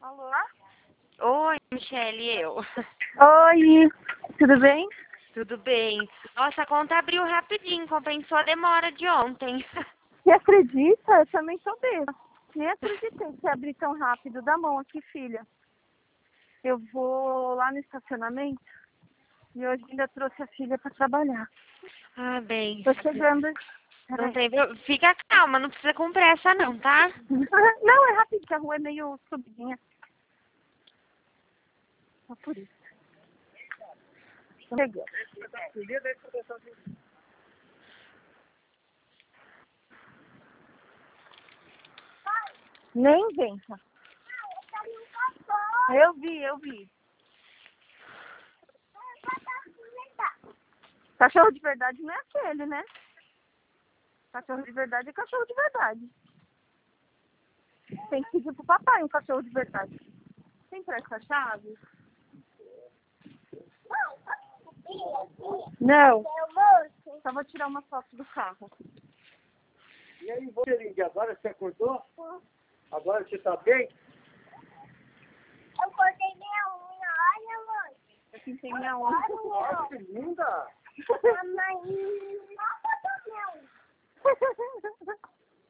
Alô? Oi, Michele, eu. Oi, tudo bem? Tudo bem? Nossa, a conta abriu rapidinho, compensou a demora de ontem. Você acredita? Eu também sou besta. Nem acreditei que abrir tão rápido. Dá a mão aqui, filha. Eu vou lá no estacionamento e hoje ainda trouxe a filha para trabalhar. Ah, bem. Tô chegando. Não Peraí. tem... Fica calma, não precisa com pressa não, tá? Não, é rápido, que a rua é meio subidinha. Só por isso. Tô chegando. Nem inventa. Eu vi. Cachorro de verdade não é aquele, né? Cachorro de verdade é cachorro de verdade. Tem que pedir pro papai um cachorro de verdade. Tem presta a chave? Não. Só vou tirar uma foto do carro. E aí, Bolinha, agora você acordou? Agora você tá bem? Eu cortei minha unha, olha, mãe. Eu pintei minha unha. Nossa, que linda! Mamãe, não cortou minha unha.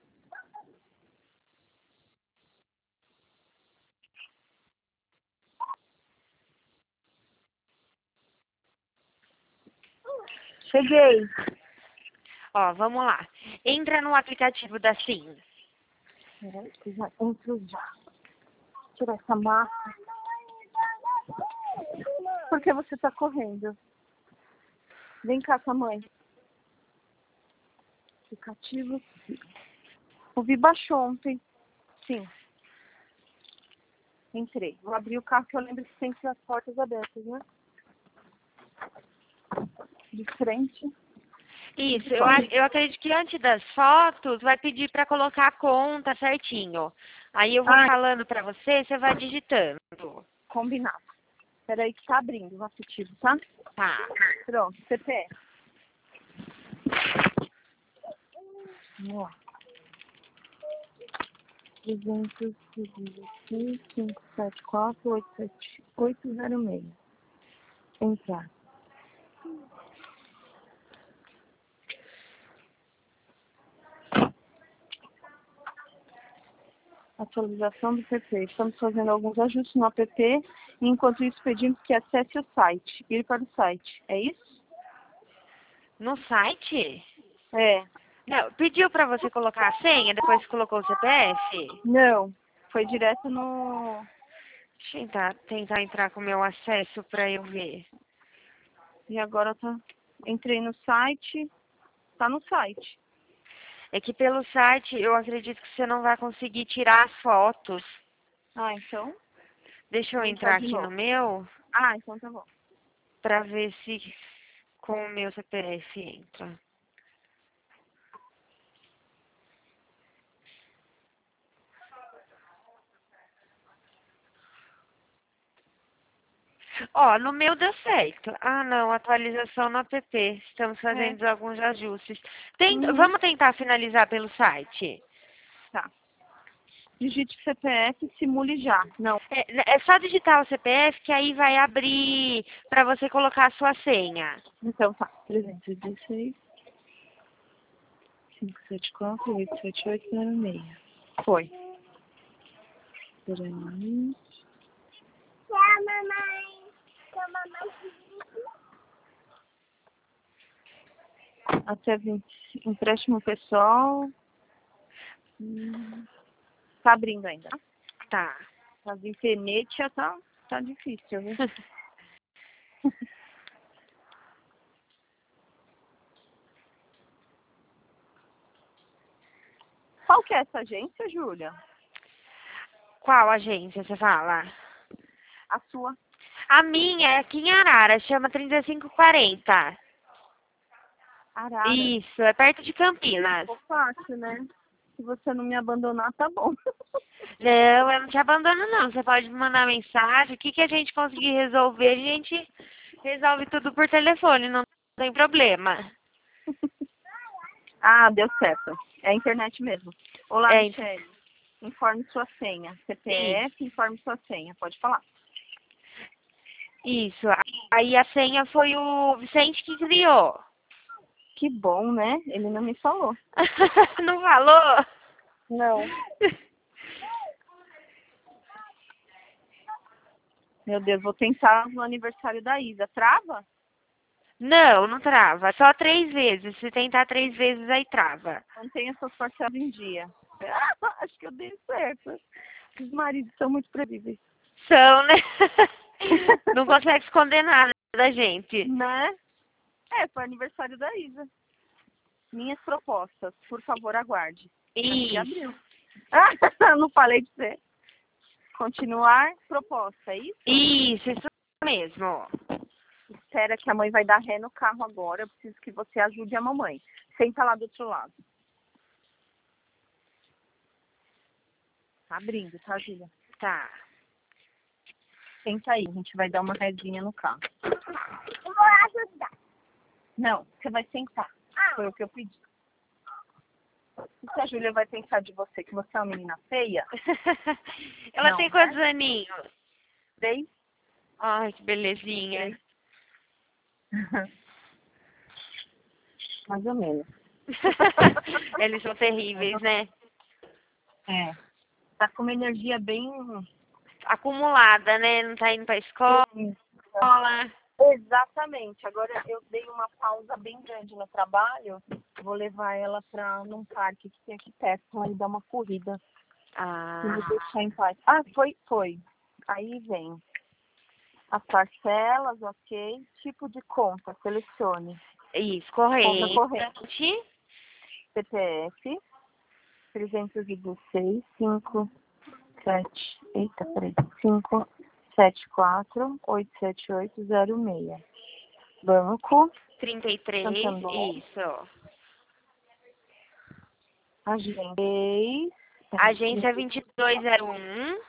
Cheguei. Ó, vamos lá. Entra no aplicativo da Sim. Peraí, que já entro já. Tirar essa massa. Por que você tá correndo? Vem cá com a mãe. Aplicativo. O Vi baixou ontem. Sim. Entrei. Vou abrir o carro que eu lembro que tem que ter as portas abertas, né? De frente. Isso, eu acredito que antes das fotos vai pedir para colocar a conta certinho. Aí eu vou falando para você, você vai digitando. Combinado. Peraí que tá abrindo o aplicativo, tá? Tá. Pronto, CPF. Vamos lá. 316-574-806. Entrar. Atualização do PP. Estamos fazendo alguns ajustes no app e enquanto isso pedimos que acesse o site. Ir para o site. É isso? No site? É. Não, pediu para você colocar a senha, depois colocou o CPF? Não. Foi direto no... Deixa eu tentar entrar com o meu acesso para eu ver. E agora tá... Entrei no site. Tá no site. É que pelo site eu acredito que você não vai conseguir tirar as fotos. Ah, então... Deixa eu Vou entrar de aqui no novo. meu Ah, então tá bom. para ver se com o meu CPF entra. Ó, no meu deu certo. Ah, não, atualização no app. Estamos fazendo alguns ajustes. Vamos tentar finalizar pelo site. Tá. Digite CPF e simule já. Não. É só digitar o CPF que aí vai abrir para você colocar a sua senha. Então tá. 316 574 87806. Foi. Peraí. Tchau, mamãe. Tchau, mamãe. Até 20. Empréstimo pessoal. Tá abrindo ainda. Tá. As internet já tá difícil, viu? Qual que é essa agência, Júlia? Qual agência você fala? A sua. A minha é aqui em Arara, chama 3540. Arara. Isso, é perto de Campinas. Ficou fácil, né? Se você não me abandonar, tá bom. Não, eu não te abandono não. Você pode me mandar mensagem. O que a gente conseguir resolver, a gente resolve tudo por telefone, não tem problema. Ah, deu certo. É a internet mesmo. Olá, É, Michele. informe sua senha. CPF, informe sua senha. Pode falar. Isso. Aí a senha foi o Vicente que criou. Que bom, né? Ele não me falou. Não falou? Não. Meu Deus, vou tentar no aniversário da Isa. Trava? Não, não trava. Só 3 vezes. Se tentar 3 vezes, aí trava. Mantenha suas parcelas em dia. Acho que eu dei certo. Os maridos são muito previsíveis. São, né? Não consegue esconder nada da gente. Né? Foi aniversário da Isa. Minhas propostas, por favor, aguarde. Acho que abriu. Não falei de você. Continuar proposta, é isso? Isso mesmo. Espera que a mãe vai dar ré no carro agora. Eu preciso que você ajude a mamãe. Senta lá do outro lado. Tá abrindo, tá, Júlia? Tá. Senta aí, a gente vai dar uma resinha no carro. Eu vou ajudar. Não, você vai sentar. Foi o que eu pedi. E se a Júlia vai pensar de você que você é uma menina feia? Ela Não, tem né? quantos aninhos? 3? Ai, que belezinha. Mais ou menos. Eles são terríveis, né? Tá com uma energia bem... Acumulada, né? Não tá indo pra escola. Exatamente. Agora eu dei uma pausa bem grande no trabalho. Vou levar ela num parque que tem aqui perto. Ela dar uma corrida. E me deixar em paz. Foi. Aí vem as parcelas, ok. Tipo de conta, selecione. Isso, Conta corrente. corrente. CPF 316 5 7. Eita, peraí. 5 7 4 8 7 8 0 6. Banco 33, Santander. isso. Agência Agência 2201.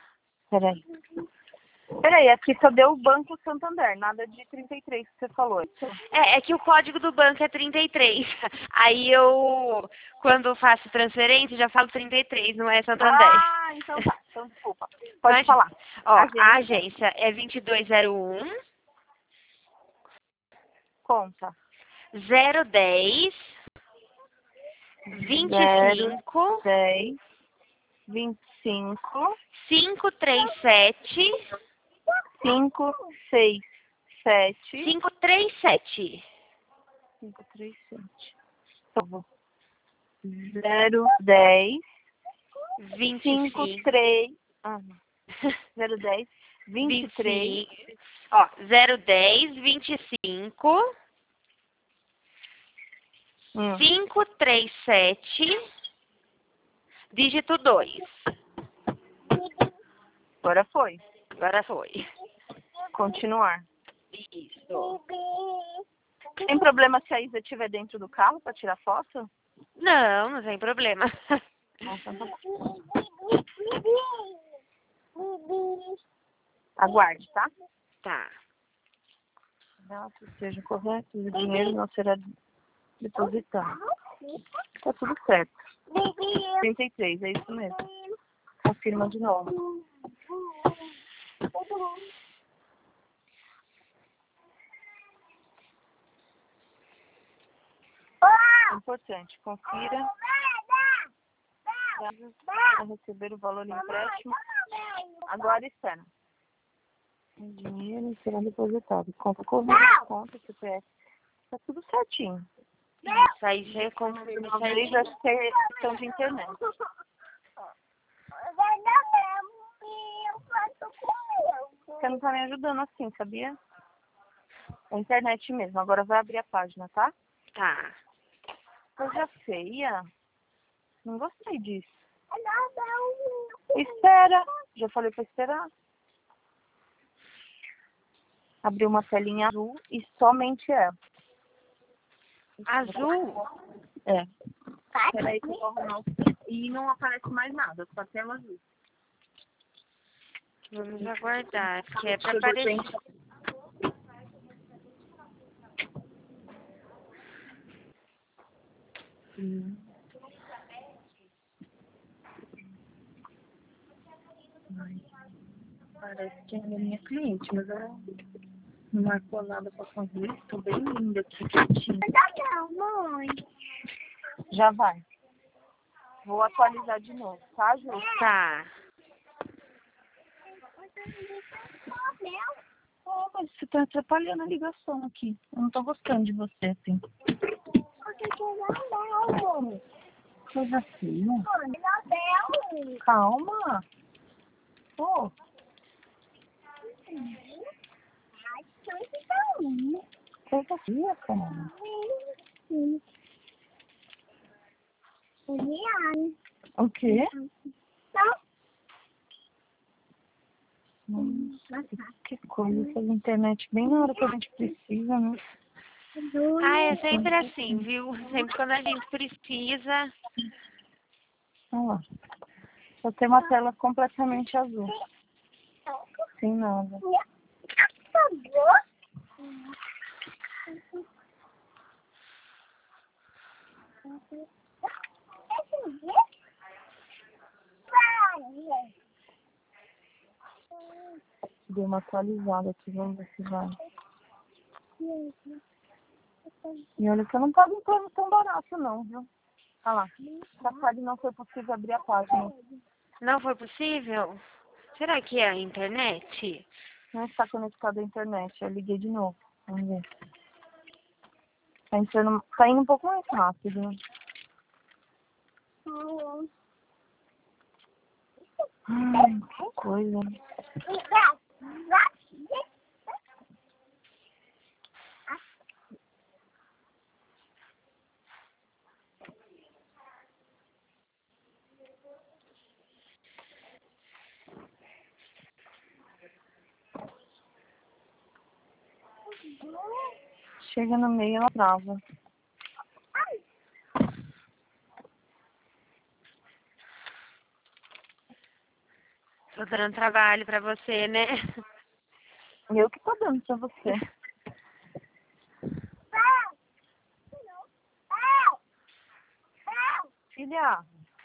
Peraí, aqui só deu o Banco Santander, nada de 33 que você falou. É que o código do banco é 33. Aí eu, quando faço transferência, já falo 33, não é Santander. Então tá. Então desculpa. Pode falar. Ó, a agência é 2201 Conta. 010 25 10 25 537 5 6 7 537. 5 3 7. 0 10 5 25. 3. 0 10 23. Ó, 010 25 537 dígito 2. Agora foi. Agora foi. Continuar. Isso. Tem problema se a Isa estiver dentro do carro para tirar foto? Não, não tem problema. Aguarde, tá? Tá. Dados sejam corretos, o dinheiro não será depositado. Tá tudo certo. 33, é isso mesmo. Confirma de novo. Importante, confira para receber o valor em empréstimo. Agora espera. O dinheiro será depositado. Conta corrente, conta CPF. Tá tudo certinho. Isso aí você confirma Talvez certinho. acho que é questão de internet. Você não tá me ajudando assim, sabia? É a internet mesmo. Agora vai abrir a página, tá? Tá. Coisa feia. Não gostei disso. Espera. Já falei pra esperar. Abriu uma telinha azul e somente ela. Azul? É. Peraí que eu vou arrumar. E não aparece mais nada, só tela azul. Vamos aguardar, que é pra aparecer. Parece que ainda é minha cliente, mas ela não marcou nada pra fazer. Tô bem linda aqui, quietinha. Não, mãe. Já vai. Vou atualizar de novo, tá, Ju? Tá. Oh, mas você tá atrapalhando a ligação aqui. Eu não tô gostando de você, assim. Coisa feia. Calma. Pô. Coisa feia, cara. O quê? Nossa, que coisa. Essa internet bem na hora que a gente precisa, né? Ah, é sempre assim, viu? Sempre quando a gente precisa. Olha lá. Só tem uma tela completamente azul. Sem nada. Dei uma atualizada aqui, vamos ver se vai. E olha que eu não pago um plano tão barato não, viu? Olha lá. Safari não foi possível abrir a página. Não foi possível? Será que é a internet? Não está conectado à internet. Eu liguei de novo. Vamos ver. Tá indo um pouco mais rápido. Ai, que coisa. Chega no meio, ela trava. Tô dando trabalho pra você, né? Eu que tô dando pra você. Filha,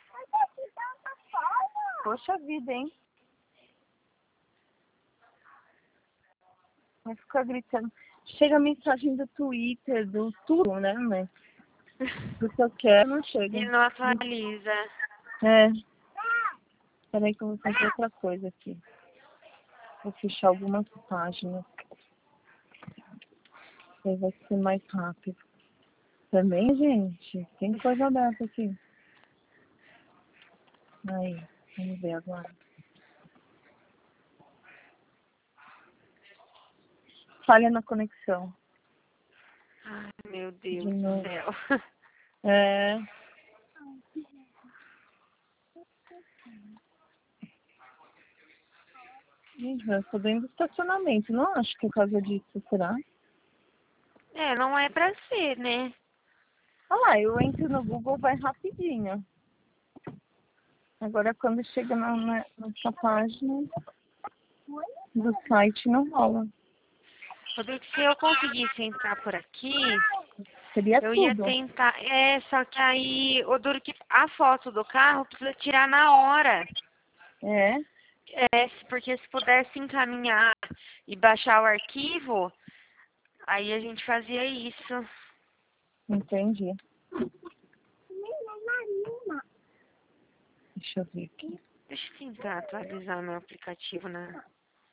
poxa vida, hein? Vai ficar gritando. Chega a mensagem do Twitter, do tudo, né, mãe? Do que eu quero, não chega. E não atualiza. É. Peraí que eu vou fazer outra coisa aqui. Vou fechar algumas páginas. Aí vai ser mais rápido. Também, gente, tem coisa aberta aqui. Aí, vamos ver agora. Falha na conexão. Ai, meu Deus De do novo. céu. É. Gente, eu tô dentro do estacionamento. Não acho que é por causa disso, será? É, não é pra ser, né? Olha lá, eu entro no Google, vai rapidinho. Agora, quando chega nessa página do site, não rola. Rodrigo, se eu conseguisse entrar por aqui, Seria eu ia tudo. tentar. É, só que aí, o duro que a foto do carro precisa tirar na hora. É, É, porque se pudesse encaminhar e baixar o arquivo, aí a gente fazia isso. entendi. Deixa eu ver aqui. Deixa eu tentar atualizar meu aplicativo na.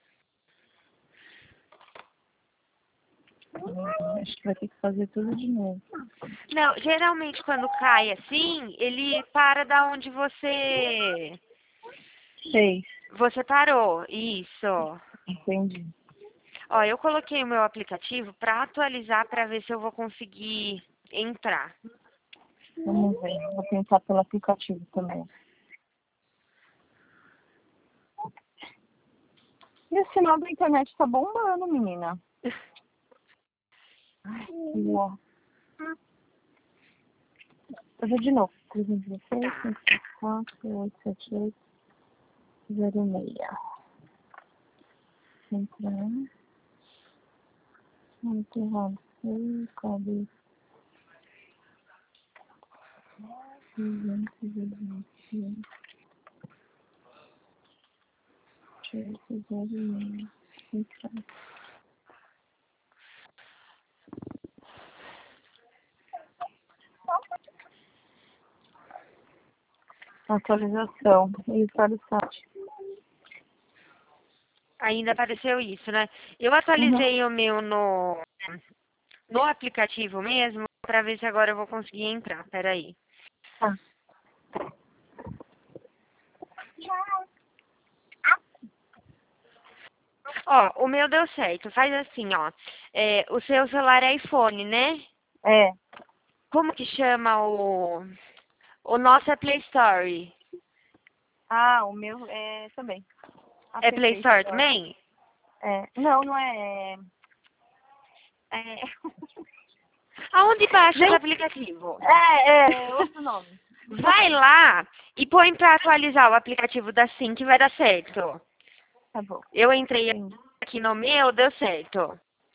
Acho que vai ter que fazer tudo de novo. Não, geralmente quando cai assim, ele para da onde Sei, você parou. Isso. entendi. Ó, eu coloquei o meu aplicativo para atualizar para ver se eu vou conseguir entrar. Vamos ver. Vou tentar pelo aplicativo também. E o sinal da internet tá bombando, menina. Ai, que ó. Eu vou de novo. 316, 574, 878, 06. Entrar. Muito errado. Cadê? 320. Atualização. Isso para o site. Ainda apareceu isso, né? Eu atualizei o meu no aplicativo mesmo, pra ver se agora eu vou conseguir entrar. Peraí. Tá. Ó, o meu deu certo. Faz assim, ó. O seu celular é iPhone, né? É. Como que chama o nosso é Play Store? Ah, o meu é também. É Play Store também? É. Não, não é. É. Aonde baixa Gente, o aplicativo? É outro nome. Vai lá e põe pra atualizar o aplicativo da SIM que vai dar certo. Tá bom. Eu entrei Sim. aqui no meu, deu certo.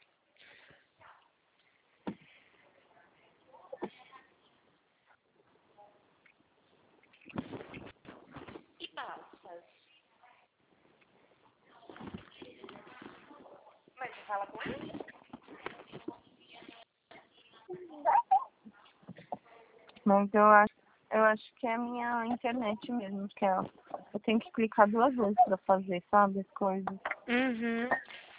E passa. Mas você fala com ele? Mas eu acho que é a minha internet mesmo, que é, eu tenho que clicar 2 vezes pra fazer, sabe, as coisas. Uhum.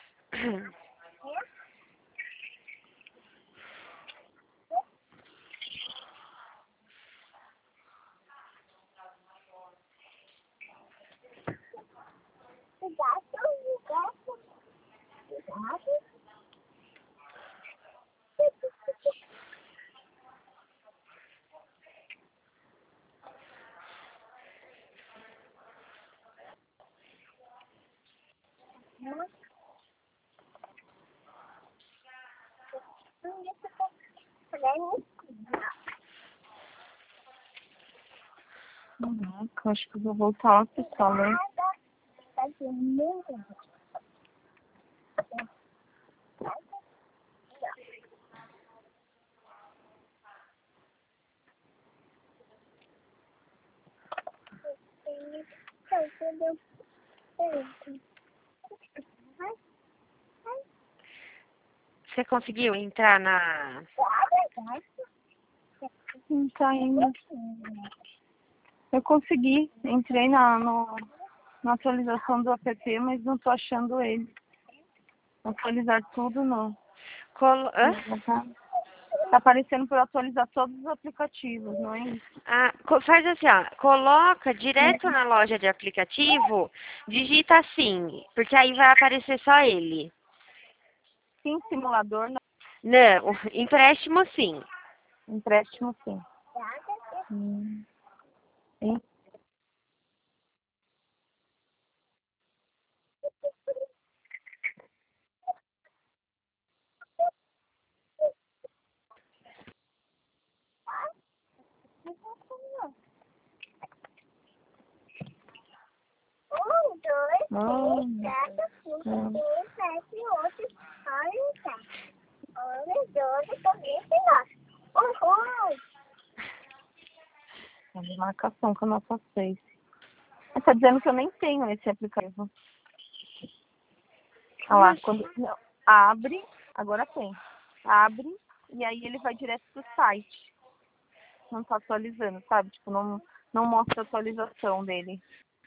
Uhum. Eu acho que eu vou voltar lá pro sala, hein? Você conseguiu entrar na... Não tá indo. Eu consegui, entrei na atualização do app, mas não tô achando ele. Atualizar tudo, não. Hã? Tá aparecendo para atualizar todos os aplicativos, não é isso? Faz assim, ó. Coloca direto na loja de aplicativo, digita assim, porque aí vai aparecer só ele. Sim, simulador, não. Não, empréstimo sim. Empréstimo, sim. Sim. É de marcação que eu não passei. Mas tá dizendo que eu nem tenho esse aplicativo. Olha lá, quando não, abre, agora tem. Abre e aí ele vai direto pro site. Não tá atualizando, sabe? Tipo, não mostra a atualização dele.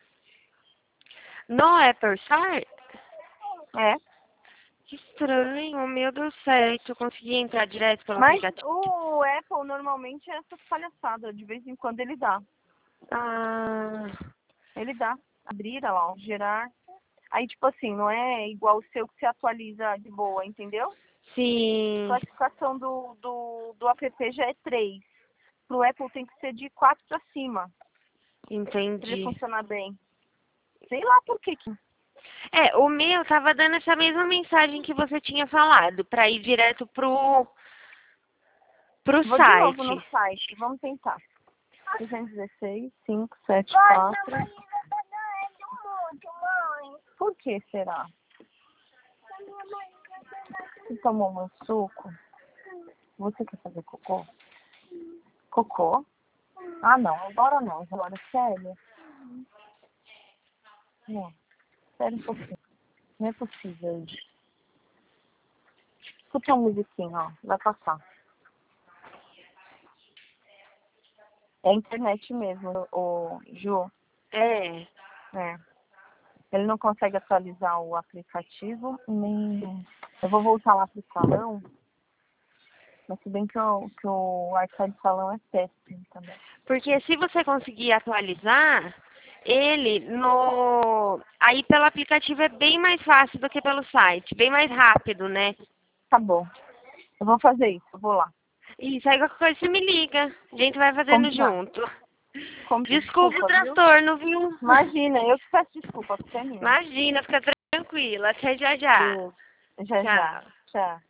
No Apple Store? É. Que estranho, meu Deus certo. Eu consegui entrar direto pelo Mas aplicativo. o Apple normalmente é essas palhaçadas. De vez em quando ele dá. Ah, Ele dá. Abrir, olha lá, ó, gerar. Aí, tipo assim, não é igual o seu que se atualiza de boa, entendeu? sim, Classificação do app já é 3. Pro Apple tem que ser de 4 pra cima. Pra ele entendi. funcionar bem. Sei lá por que. O meu tava dando essa mesma mensagem que você tinha falado, pra ir direto pro Vou de novo no site. site. Vamos tentar. 216, 574. Por que será? Você tomou meu suco? Você quer fazer cocô? Cocô? Ah, não. Agora não. Agora, sério? Não. Espera um pouquinho. Não é possível. Escuta uma musiquinha, ó. Vai passar. É a internet mesmo, o Ju. É. É. Ele não consegue atualizar o aplicativo, nem... Eu vou voltar lá pro salão, mas se bem que o Wi-Fi do salão é péssimo também. Porque se você conseguir atualizar, ele no... Aí pelo aplicativo é bem mais fácil do que pelo site, bem mais rápido, né? Tá bom. Eu vou fazer isso, eu vou lá. Isso, aí qualquer coisa você me liga. A gente vai fazendo Combinado. junto. Como Desculpa o viu? transtorno, viu? Imagina, eu que peço desculpa, você é minha. Imagina, fica tranquila. Até já já. Já, já. Tchau.